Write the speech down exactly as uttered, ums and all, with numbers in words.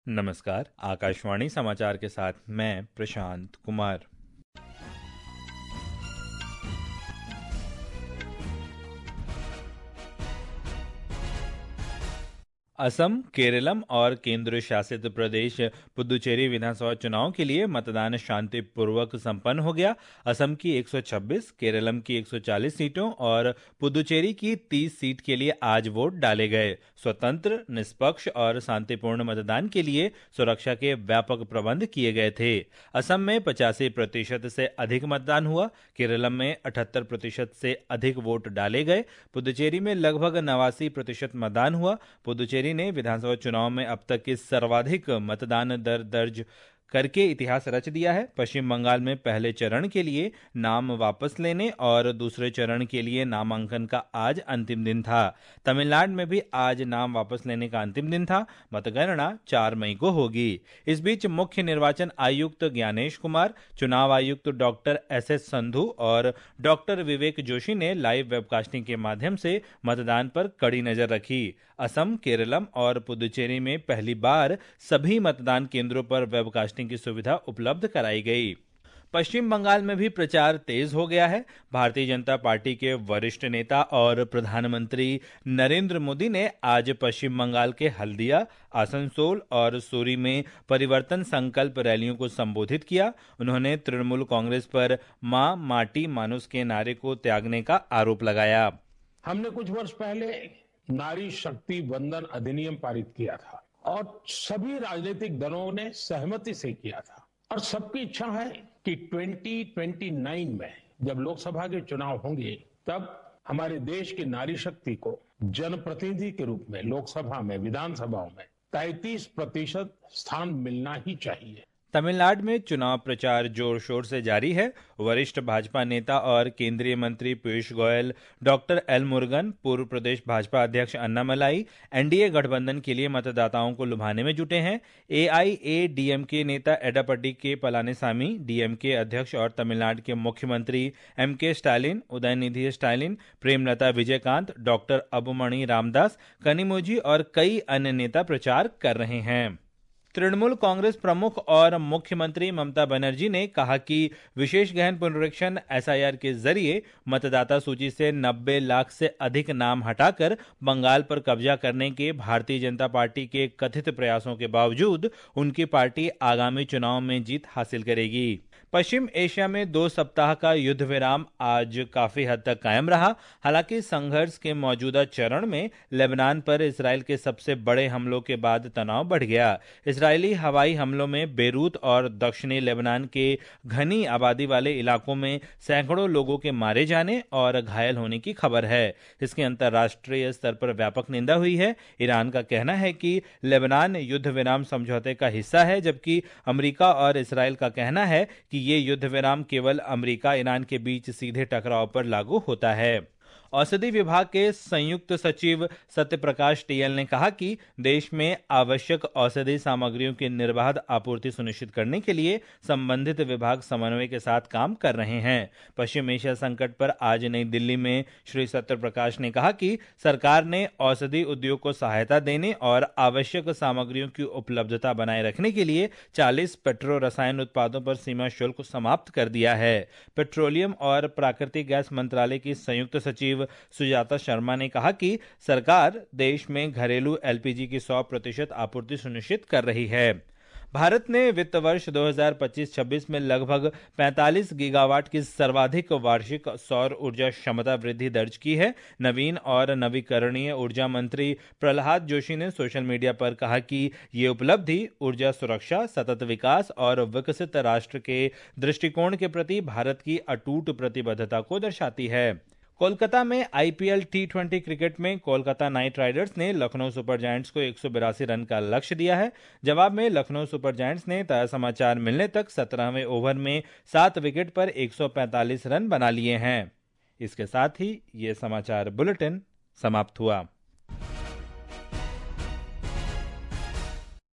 नमस्कार। आकाशवाणी समाचार के साथ मैं प्रशांत कुमार। असम, केरलम और केंद्र शासित प्रदेश पुदुचेरी विधानसभा चुनाव के लिए मतदान शांतिपूर्वक संपन्न हो गया। असम की एक सौ छब्बीस, केरलम की एक सौ चालीस सीटों और पुदुचेरी की तीस सीट के लिए आज वोट डाले गए। स्वतंत्र, निष्पक्ष और शांतिपूर्ण मतदान के लिए सुरक्षा के व्यापक प्रबंध किए गए थे। असम में पचासी प्रतिशत से अधिक मतदान हुआ। केरलम में अठहत्तर प्रतिशत से अधिक वोट डाले गए। पुदुचेरी में लगभग नवासी प्रतिशत मतदान हुआ। पुदुचेरी ने विधानसभा चुनाव में अब तक की सर्वाधिक मतदान दर दर्ज करके इतिहास रच दिया है। पश्चिम बंगाल में पहले चरण के लिए नाम वापस लेने और दूसरे चरण के लिए नामांकन का आज अंतिम दिन था। तमिलनाडु में भी आज नाम वापस लेने का अंतिम दिन था। मतगणना चार मई को होगी। इस बीच मुख्य निर्वाचन आयुक्त ज्ञानेश कुमार, चुनाव आयुक्त डॉक्टर एस एस संधू और डॉक्टर विवेक जोशी ने लाइव वेबकास्टिंग के माध्यम से मतदान पर कड़ी नजर रखी। असम, केरलम और पुदुचेरी में पहली बार सभी मतदान केंद्रों पर वेबकास्टिंग की सुविधा उपलब्ध कराई गई। पश्चिम बंगाल में भी प्रचार तेज हो गया है। भारतीय जनता पार्टी के वरिष्ठ नेता और प्रधानमंत्री नरेंद्र मोदी ने आज पश्चिम बंगाल के हल्दिया, आसनसोल और सूरी में परिवर्तन संकल्प रैलियों को संबोधित किया। उन्होंने तृणमूल कांग्रेस पर मां माटी मानुस के नारे को त्यागने का आरोप लगाया। हमने कुछ वर्ष पहले नारी शक्ति वंदन अधिनियम पारित किया था और सभी राजनीतिक दलों ने सहमति से किया था और सबकी इच्छा है कि दो हज़ार उनतीस में जब लोकसभा के चुनाव होंगे तब हमारे देश की नारी शक्ति को जनप्रतिनिधि के रूप में लोकसभा में, विधानसभाओं में तैंतीस प्रतिशत स्थान मिलना ही चाहिए। तमिलनाडु में चुनाव प्रचार जोर शोर से जारी है। वरिष्ठ भाजपा नेता और केंद्रीय मंत्री पीयूष गोयल, डॉक्टर एल मुरुगन, पूर्व प्रदेश भाजपा अध्यक्ष अन्नामलाई एनडीए गठबंधन के लिए मतदाताओं को लुभाने में जुटे हैं। एआईएडीएमके नेता एडापड्डी के पलानीसामी, डीएमके अध्यक्ष और तमिलनाडु के मुख्यमंत्री M K Stalin, Udhayanidhi Stalin, Premalatha Vijayakanth, doctor Anbumani Ramadoss, Kanimozhi और कई अन्य नेता प्रचार कर रहे हैं। तृणमूल कांग्रेस प्रमुख और मुख्यमंत्री ममता बनर्जी ने कहा कि विशेष गहन पुनरीक्षण एसआईआर के जरिए मतदाता सूची से नब्बे लाख से अधिक नाम हटाकर बंगाल पर कब्जा करने के भारतीय जनता पार्टी के कथित प्रयासों के बावजूद उनकी पार्टी आगामी चुनाव में जीत हासिल करेगी। पश्चिम एशिया में दो सप्ताह का युद्ध विराम आज काफी हद तक कायम रहा। हालांकि संघर्ष के मौजूदा चरण में लेबनान पर इसराइल के सबसे बड़े हमलों के बाद तनाव बढ़ गया। इजरायली हवाई हमलों में बेरूत और दक्षिणी लेबनान के घनी आबादी वाले इलाकों में सैकड़ों लोगों के मारे जाने और घायल होने की खबर है। इसकी अंतर्राष्ट्रीय स्तर पर व्यापक निंदा हुई है। ईरान का कहना है कि लेबनान युद्ध विराम समझौते का हिस्सा है, जबकि अमेरिका और इसराइल का कहना है कि ये युद्ध विराम केवल अमेरिका ईरान के बीच सीधे टकराव पर लागू होता है। औषधि विभाग के संयुक्त सचिव सत्यप्रकाश टीएल ने कहा कि देश में आवश्यक औषधि सामग्रियों की निर्बाध आपूर्ति सुनिश्चित करने के लिए संबंधित विभाग समन्वय के साथ काम कर रहे हैं। पश्चिम एशिया संकट पर आज नई दिल्ली में श्री सत्यप्रकाश ने कहा कि सरकार ने औषधि उद्योग को सहायता देने और आवश्यक सामग्रियों की उपलब्धता बनाए रखने के लिए चालीस पेट्रो रसायन उत्पादों पर सीमा शुल्क समाप्त कर दिया है। पेट्रोलियम और प्राकृतिक गैस मंत्रालय की संयुक्त सचिव सुजाता शर्मा ने कहा कि सरकार देश में घरेलू एलपीजी की सौ प्रतिशत आपूर्ति सुनिश्चित कर रही है। भारत ने वित्त वर्ष दो हज़ार पच्चीस छब्बीस में लगभग पैंतालीस गीगावाट की सर्वाधिक वार्षिक सौर ऊर्जा क्षमता वृद्धि दर्ज की है। नवीन और नवीकरणीय ऊर्जा मंत्री प्रहलाद जोशी ने सोशल मीडिया पर कहा कि ये उपलब्धि ऊर्जा सुरक्षा, सतत विकास और विकसित राष्ट्र के दृष्टिकोण के प्रति भारत की अटूट प्रतिबद्धता को दर्शाती है। कोलकाता में आईपीएल टी ट्वेंटी क्रिकेट में कोलकाता नाइट राइडर्स ने लखनऊ सुपर जायंट्स को एक सौ बिरासी रन का लक्ष्य दिया है। जवाब में लखनऊ सुपर जायंट्स ने ताजा समाचार मिलने तक सत्रहवें ओवर में सात विकेट पर एक सौ पैंतालीस रन बना लिए हैं। इसके साथ ही ये समाचार बुलेटिन समाप्त हुआ।